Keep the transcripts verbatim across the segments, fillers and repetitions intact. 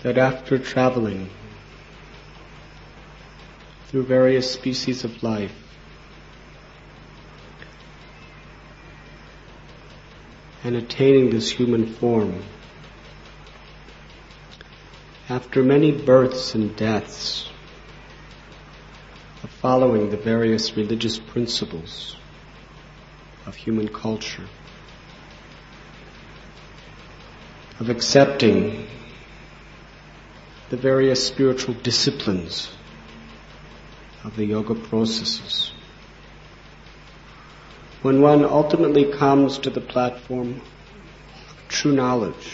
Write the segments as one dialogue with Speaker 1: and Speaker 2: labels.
Speaker 1: that after traveling through various species of life, and attaining this human form, after many births and deaths, of following the various religious principles of human culture, of accepting the various spiritual disciplines of the yoga processes, when one ultimately comes to the platform of true knowledge,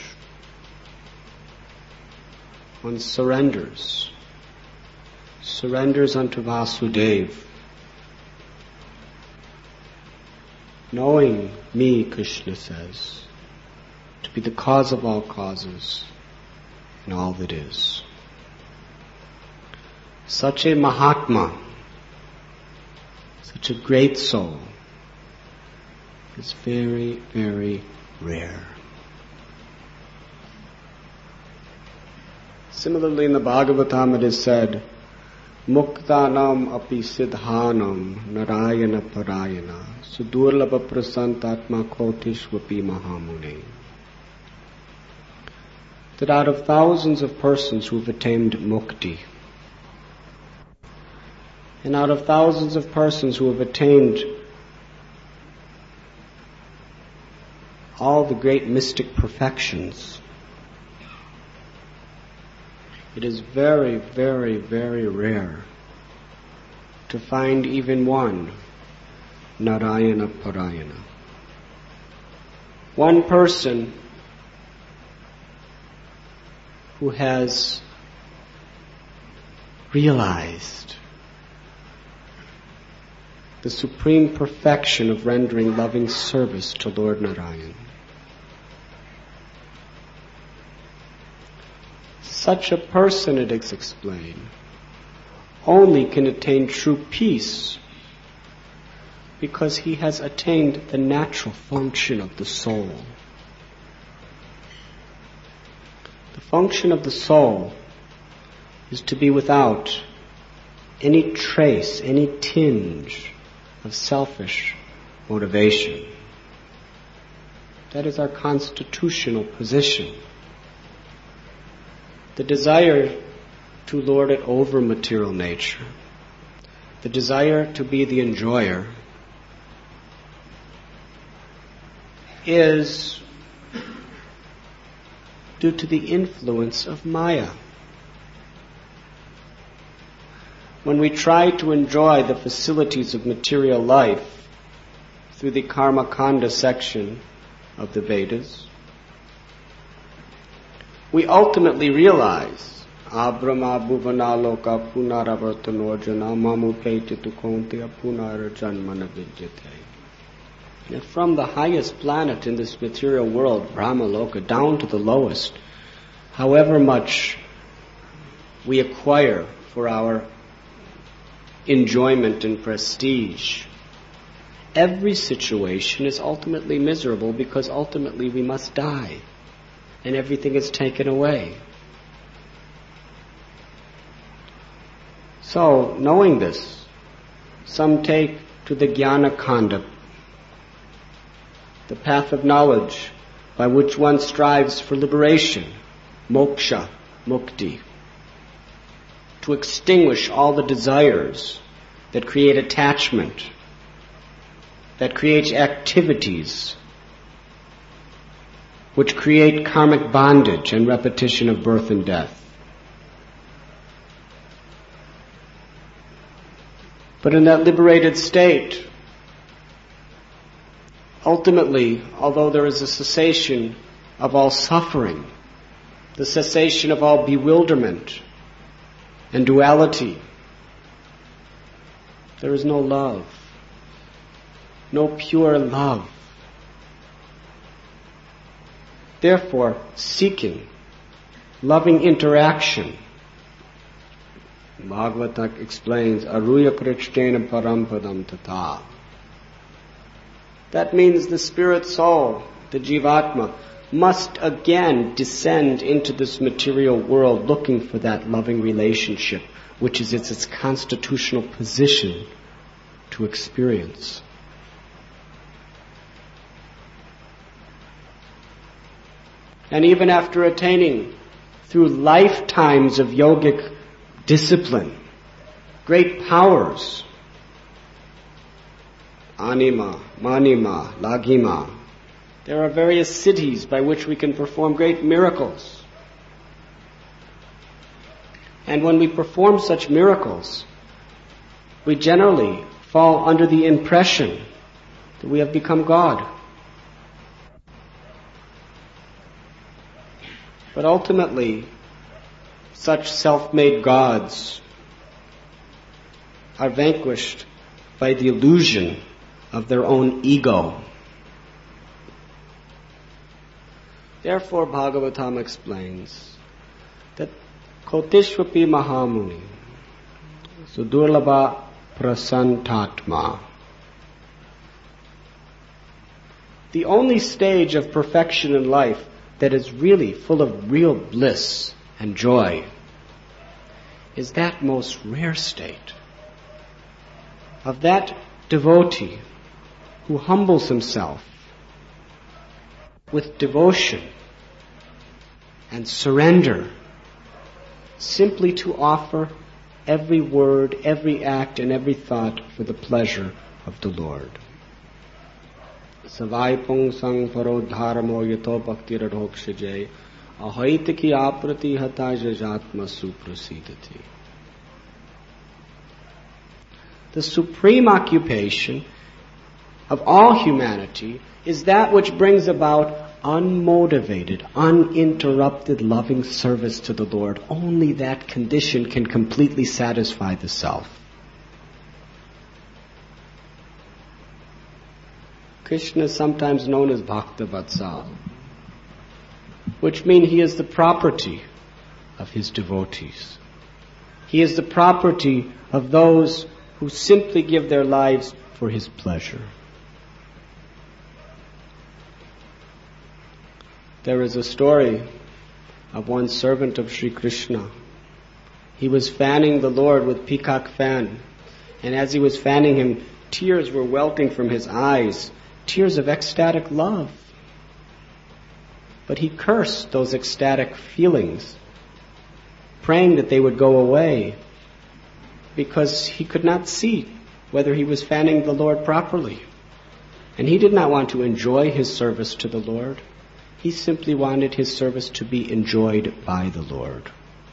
Speaker 1: one surrenders, surrenders unto Vasudeva, knowing me, Krishna says, to be the cause of all causes and all that is. Such a Mahatma, such a great soul, is very, very rare. Similarly, in the Bhagavatam it is said, Muktanam api siddhanam narayana parayana sudurlabha prasantatma kotishvapi mahamune. That out of thousands of persons who have attained mukti, and out of thousands of persons who have attained all the great mystic perfections, it is very, very, very rare to find even one Narayana Parayana. One person who has realized the supreme perfection of rendering loving service to Lord Narayan. Such a person, it is explained, only can attain true peace because he has attained the natural function of the soul. The function of the soul is to be without any trace, any tinge of selfish motivation. That is our constitutional position. The desire to lord it over material nature, the desire to be the enjoyer, is due to the influence of Maya. When we try to enjoy the facilities of material life through the Karma Kanda section of the Vedas, we ultimately realize Abrahma bhuvanaloka punaravartanorjana mamupetitu kontiya punarajanmana vidyate. And from the highest planet in this material world, Brahmaloka, down to the lowest, however much we acquire for our enjoyment and prestige, every situation is ultimately miserable because ultimately we must die and everything is taken away. So, knowing this, some take to the Jnana Kanda, the path of knowledge by which one strives for liberation, moksha, mukti, to extinguish all the desires that create attachment, that create activities which create karmic bondage and repetition of birth and death. But in that liberated state, ultimately, although there is a cessation of all suffering, the cessation of all bewilderment and duality, there is no love, no pure love. Therefore, seeking loving interaction, Bhagavata explains, Aruya Krichtena Parampadam Tata. That means the spirit soul, the Jivatma, must again descend into this material world looking for that loving relationship, which is its, its constitutional position to experience. And even after attaining through lifetimes of yogic discipline, great powers, anima, manima, lagima, there are various cities by which we can perform great miracles. And when we perform such miracles, we generally fall under the impression that we have become God. But ultimately, such self-made gods are vanquished by the illusion of their own ego. Therefore, Bhagavatam explains that Kotishvapi Mahamuni Sudurlabha Prasantatma, the only stage of perfection in life that is really full of real bliss and joy is that most rare state of that devotee who humbles himself with devotion and surrender simply to offer every word, every act, and every thought for the pleasure of the Lord. Savai pung sang parodharamo yato bhakti radhokshajay ahaitiki aprati hata jajatma suprasidati. The supreme occupation of all humanity is that which brings about unmotivated, uninterrupted loving service to the Lord. Only that condition can completely satisfy the self. Krishna is sometimes known as Bhakta Vatsal, which means he is the property of his devotees. He is the property of those who simply give their lives for his pleasure. There is a story of one servant of Sri Krishna. He was fanning the Lord with peacock fan, and as he was fanning him, tears were welting from his eyes, tears of ecstatic love. But he cursed those ecstatic feelings, praying that they would go away, because he could not see whether he was fanning the Lord properly. And he did not want to enjoy his service to the Lord. He simply wanted his service to be enjoyed by the Lord.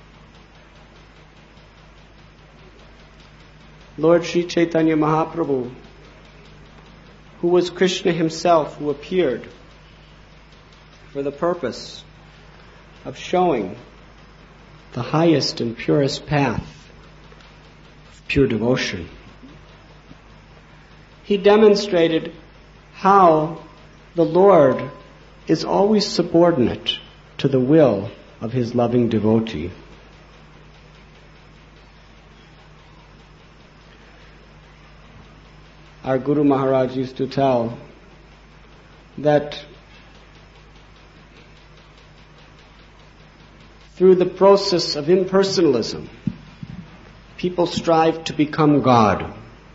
Speaker 1: Lord Sri Chaitanya Mahaprabhu, who was Krishna himself, who appeared for the purpose of showing the highest and purest path of pure devotion, he demonstrated how the Lord is always subordinate to the will of his loving devotee. Our Guru Maharaj used to tell that through the process of impersonalism, people strive to become God.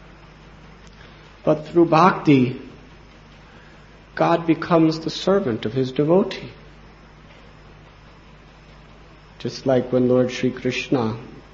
Speaker 1: But through bhakti, God becomes the servant of his devotee. Just like when Lord Sri Krishna,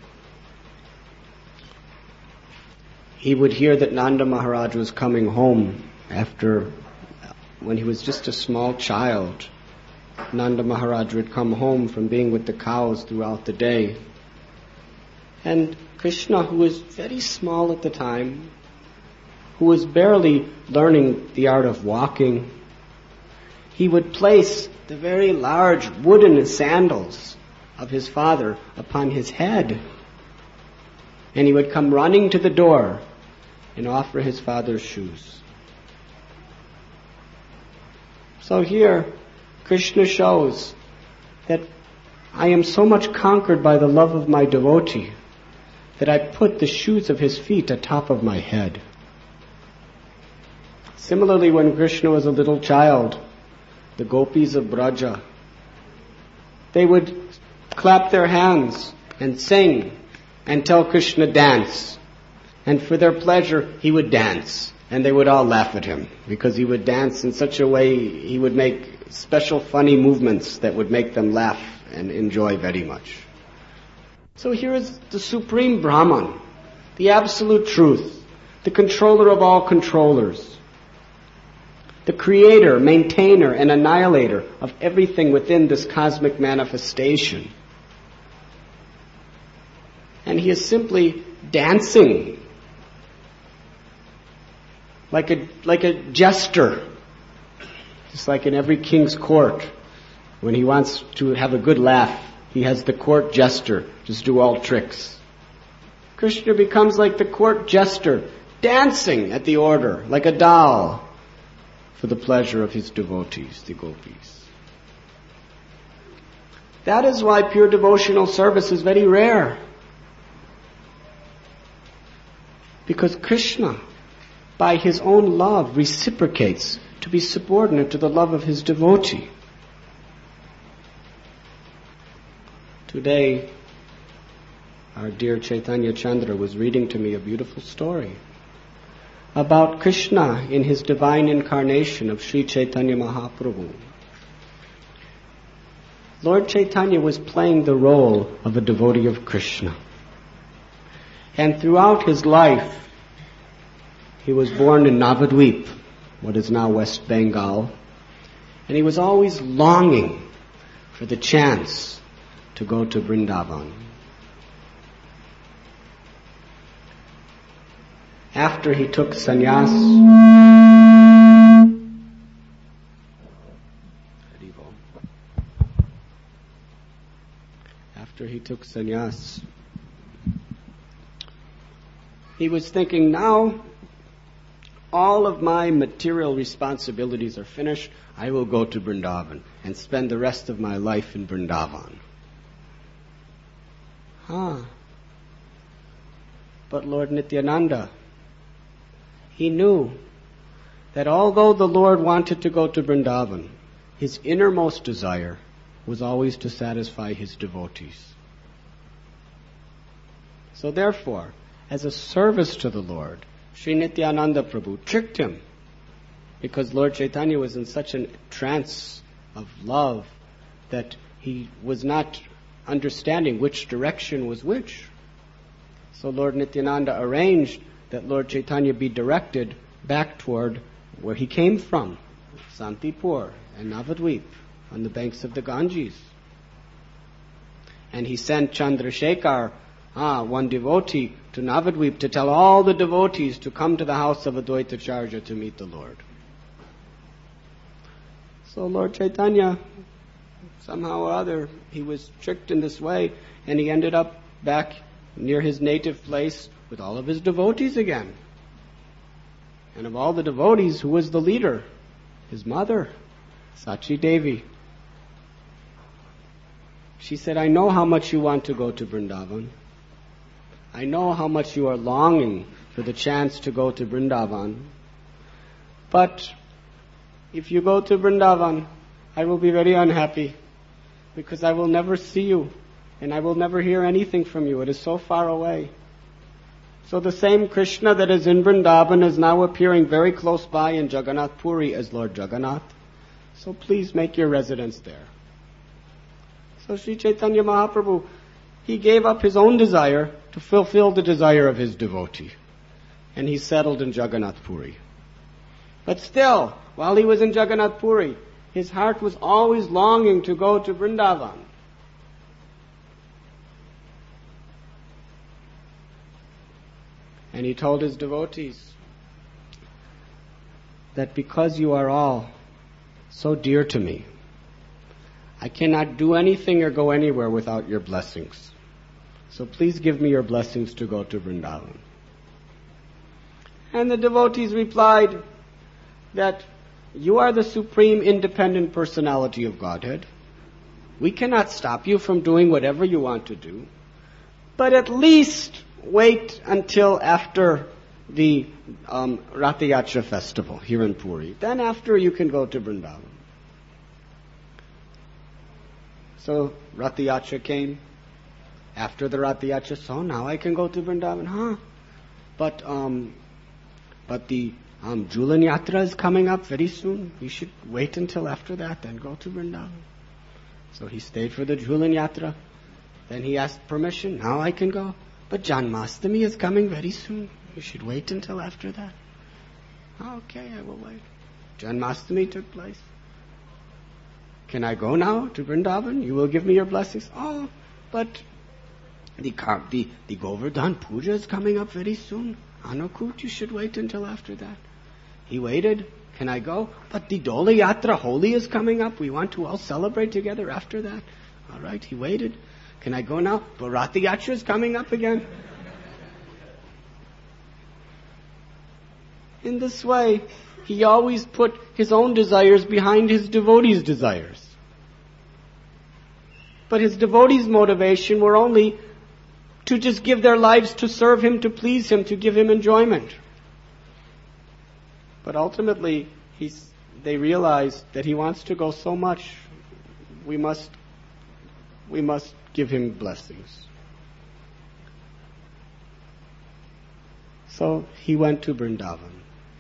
Speaker 1: he would hear that Nanda Maharaj was coming home after, when he was just a small child. Nanda Maharaj would come home from being with the cows throughout the day. And Krishna, who was very small at the time, who was barely learning the art of walking, he would place the very large wooden sandals of his father upon his head. And he would come running to the door and offer his father's shoes. So here, Krishna shows that I am so much conquered by the love of my devotee that I put the shoes of his feet atop of my head. Similarly, when Krishna was a little child, the gopis of Braja, they would clap their hands and sing and tell Krishna dance. And for their pleasure, he would dance. And they would all laugh at him because he would dance in such a way, he would make special funny movements that would make them laugh and enjoy very much. So here is the Supreme Brahman, the absolute truth, the controller of all controllers, the creator, maintainer, and annihilator of everything within this cosmic manifestation. And he is simply dancing like a, like a jester, just like in every king's court. When he wants to have a good laugh, he has the court jester just do all tricks. Krishna becomes like the court jester, dancing at the order, like a doll, for the pleasure of his devotees, the gopis. That is why pure devotional service is very rare. Because Krishna, by his own love, reciprocates to be subordinate to the love of his devotee. Today, our dear Chaitanya Chandra was reading to me a beautiful story about Krishna in his divine incarnation of Sri Chaitanya Mahaprabhu. Lord Chaitanya was playing the role of a devotee of Krishna. And throughout his life, he was born in Navadvip, what is now West Bengal, and he was always longing for the chance to go to Vrindavan. After he took sannyas, after he took sannyas, he was thinking, now all of my material responsibilities are finished. I will go to Vrindavan and spend the rest of my life in Vrindavan. Huh. But Lord Nityananda, he knew that although the Lord wanted to go to Vrindavan, his innermost desire was always to satisfy his devotees. So therefore, as a service to the Lord, Sri Nityananda Prabhu tricked him, because Lord Chaitanya was in such a trance of love that he was not understanding which direction was which. So Lord Nityananda arranged that Lord Chaitanya be directed back toward where he came from, Santipur and Navadvip, on the banks of the Ganges. And he sent Chandrasekhar, ah, one devotee, to Navadvip to tell all the devotees to come to the house of Advaitacharya to meet the Lord. So Lord Chaitanya, somehow or other, he was tricked in this way, and he ended up back near his native place with all of his devotees again. And of all the devotees, who was the leader? His mother, Sachi Devi. She said, I know how much you want to go to Vrindavan. I know how much you are longing for the chance to go to Vrindavan. But if you go to Vrindavan, I will be very unhappy, because I will never see you and I will never hear anything from you. It is so far away. So the same Krishna that is in Vrindavan is now appearing very close by in Jagannath Puri as Lord Jagannath. So please make your residence there. So Sri Chaitanya Mahaprabhu, he gave up his own desire to fulfill the desire of his devotee. And he settled in Jagannath Puri. But still, while he was in Jagannath Puri, his heart was always longing to go to Vrindavan. And he told his devotees that because you are all so dear to me, I cannot do anything or go anywhere without your blessings. So please give me your blessings to go to Vrindavan. And the devotees replied that you are the supreme independent personality of Godhead. We cannot stop you from doing whatever you want to do. But at least wait until after the um, Ratha Yatra festival here in Puri. Then after you can go to Vrindavan. So Rath Yatra came. After the Rath Yatra, so now I can go to Vrindavan, huh? But um, but the um, Jhulan Yatra is coming up very soon. We should wait until after that, then go to Vrindavan. So he stayed for the Jhulan Yatra. Then he asked permission. Now I can go. But Janmashtami is coming very soon. We should wait until after that. Okay, I will wait. Janmashtami took place. Can I go now to Vrindavan? You will give me your blessings. Oh, but the the, the Govardhan Puja is coming up very soon. Anukut, you should wait until after that. He waited. Can I go? But the Dola Yatra, Holi, is coming up. We want to all celebrate together after that. All right, he waited. Can I go now? But Rath Yatra is coming up again. In this way, he always put his own desires behind his devotees' desires. But his devotees' motivation were only to just give their lives to serve him, to please him, to give him enjoyment. But ultimately, he's, they realized that he wants to go so much, we must, we must give him blessings. So he went to Vrindavan.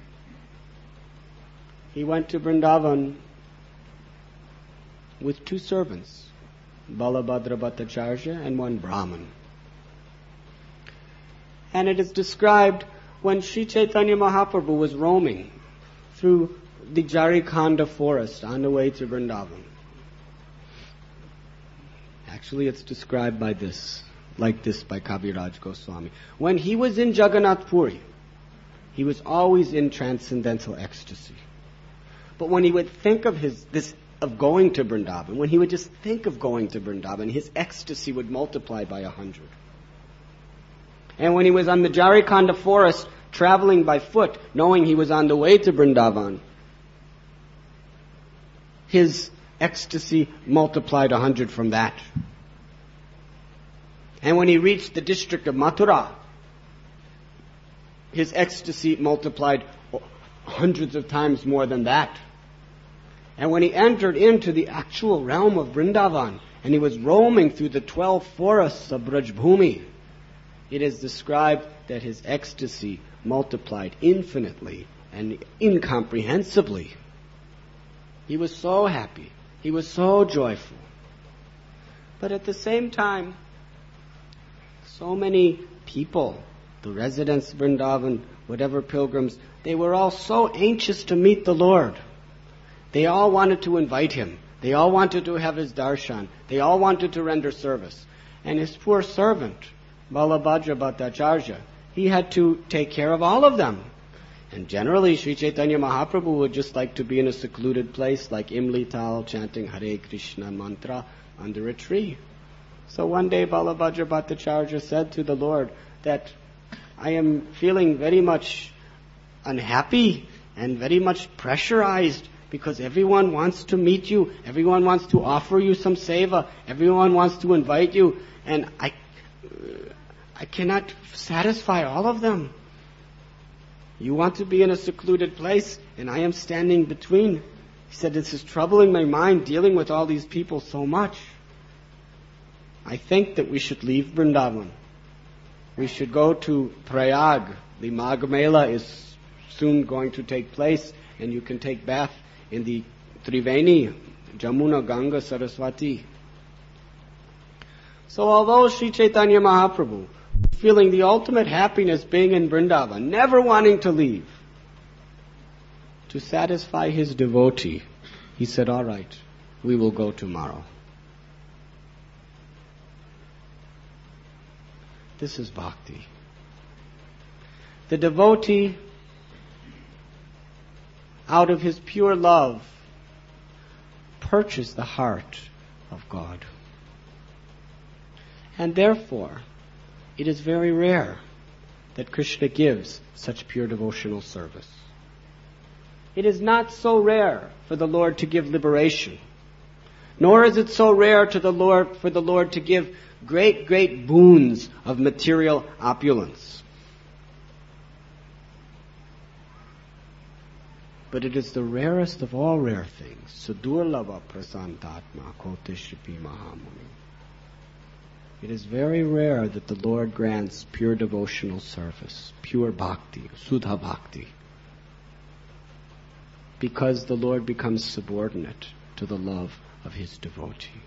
Speaker 1: He went to Vrindavan with two servants, Balabhadra Bhattacharya and one Brahmin. And it is described when Sri Chaitanya Mahaprabhu was roaming through the Jarikhanda forest on the way to Vrindavan. Actually, it's described by this, like this by Kaviraj Goswami. When he was in Jagannath Puri, he was always in transcendental ecstasy. But when he would think of his this of going to Vrindavan, when he would just think of going to Vrindavan, his ecstasy would multiply by a hundred. And when he was on the Jarikhanda forest, traveling by foot, knowing he was on the way to Vrindavan, his ecstasy multiplied a hundred from that. And when he reached the district of Mathura, his ecstasy multiplied hundreds of times more than that. And when he entered into the actual realm of Vrindavan, and he was roaming through the twelve forests of Brajbhumi, it is described that his ecstasy multiplied infinitely and incomprehensibly. He was so happy. He was so joyful. But at the same time, so many people, the residents of Vrindavan, whatever pilgrims, they were all so anxious to meet the Lord. They all wanted to invite him. They all wanted to have his darshan. They all wanted to render service. And his poor servant, Balabhadra Bhattacharya, he had to take care of all of them. And generally, Sri Chaitanya Mahaprabhu would just like to be in a secluded place like Imli Tal, chanting Hare Krishna mantra under a tree. So one day Balabhadra Bhattacharya said to the Lord that I am feeling very much unhappy and very much pressurized because everyone wants to meet you, everyone wants to offer you some seva, everyone wants to invite you, and I, I cannot satisfy all of them. You want to be in a secluded place, and I am standing between. He said, this is troubling my mind, dealing with all these people so much. I think that we should leave Vrindavan. We should go to Prayag. The Magh Mela is soon going to take place, and you can take bath in the Triveni, Jamuna, Ganga, Saraswati. So although Sri Chaitanya Mahaprabhu, feeling the ultimate happiness being in Vrindavan, never wanting to leave, to satisfy his devotee, he said, all right, we will go tomorrow. This is bhakti. The devotee, out of his pure love, purchased the heart of God. And therefore, it is very rare that Krishna gives such pure devotional service. It is not so rare for the Lord to give liberation, nor is it so rare to the Lord for the Lord to give great, great boons of material opulence. but it is the rarest of all rare things. Sudurlava prasantatma kotishipi mahamuni. It is very rare that the Lord grants pure devotional service, pure bhakti, sudha bhakti, because the Lord becomes subordinate to the love of his devotee.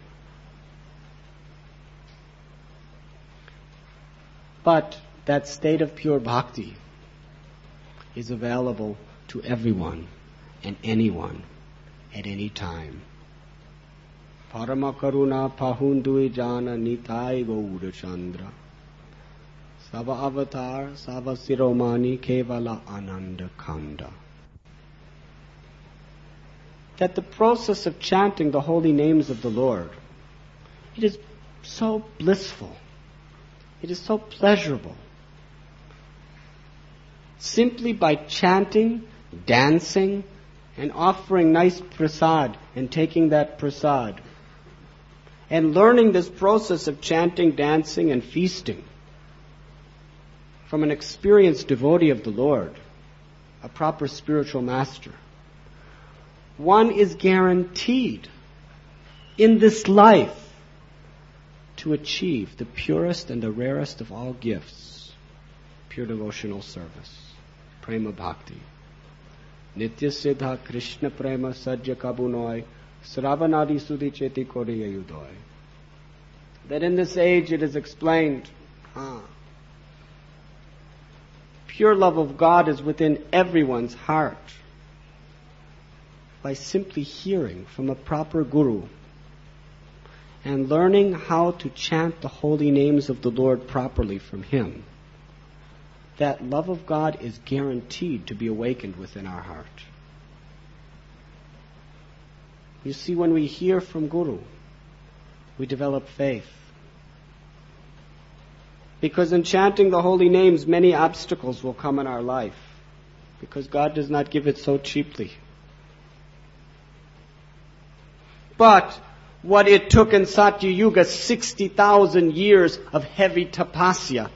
Speaker 1: But that state of pure bhakti is available to everyone and anyone at any time. Parama karuna pahundui jana nitai gaura chandra. Sava avatar, sava siromani kevala ananda kanda. That the process of chanting the holy names of the Lord, it is so blissful. It is so pleasurable. Simply by chanting, dancing, and offering nice prasad and taking that prasad, and learning this process of chanting, dancing, and feasting from an experienced devotee of the Lord, a proper spiritual master, one is guaranteed in this life to achieve the purest and the rarest of all gifts, pure devotional service, prema bhakti. Nitya siddha Krishna prema sajja kabunoi sravanadi sudhi cheti koriya yudoi. That in this age it is explained, ah, pure love of God is within everyone's heart by simply hearing from a proper guru and learning how to chant the holy names of the Lord properly from him. That love of God is guaranteed to be awakened within our heart. You see, when we hear from Guru, we develop faith. Because in chanting the holy names, many obstacles will come in our life, because God does not give it so cheaply. But what it took in Satya Yuga, sixty thousand years of heavy tapasya,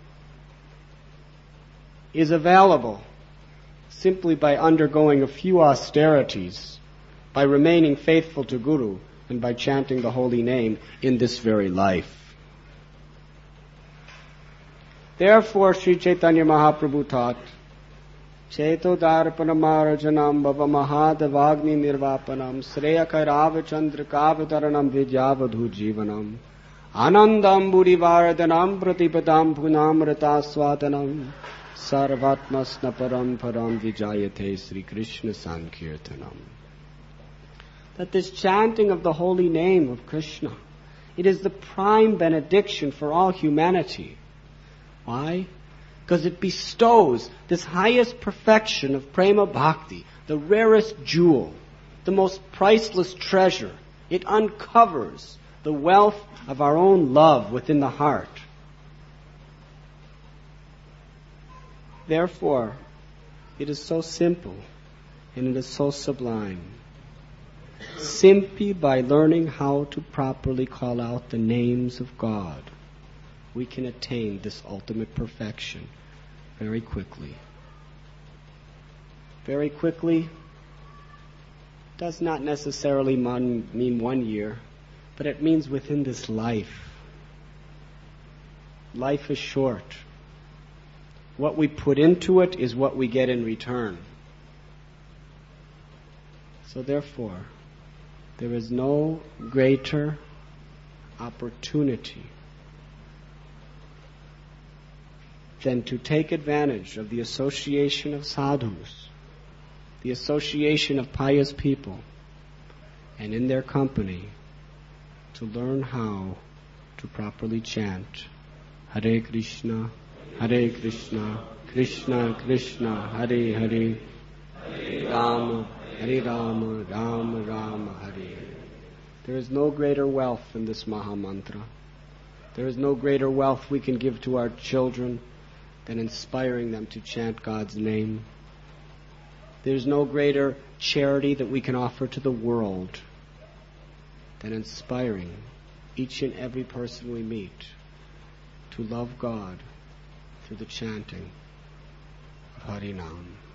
Speaker 1: is available simply by undergoing a few austerities, by remaining faithful to Guru, and by chanting the holy name in this very life. Therefore, Sri Chaitanya Mahaprabhu taught, Cheto darpanam arajanam bhava mahadavagni nirvapanam sreya kairava chandra kavataranam vidyavadhu jivanam anandam burivardhanam pratipadam punamrata swatanam sarvatmasna param param vijayate Sri Krishna Sankirtanam. That this chanting of the holy name of Krishna, it is the prime benediction for all humanity. Why? Because it bestows this highest perfection of prema bhakti, the rarest jewel, the most priceless treasure. It uncovers the wealth of our own love within the heart. Therefore, it is so simple and it is so sublime. Simply by learning how to properly call out the names of God, we can attain this ultimate perfection very quickly. Very quickly does not necessarily mean one year, but it means within this life. Life is short. What we put into it is what we get in return. So therefore, there is no greater opportunity than to take advantage of the association of sadhus, the association of pious people, and in their company to learn how to properly chant Hare Krishna, Hare Krishna, Krishna Krishna, Hare Hare, Hare Rama, Hare Rama, Rama Rama, Hare. There is no greater wealth than this Maha Mantra. There is no greater wealth we can give to our children than inspiring them to chant God's name. There's no greater charity that we can offer to the world than inspiring each and every person we meet to love God through the chanting of Harinam.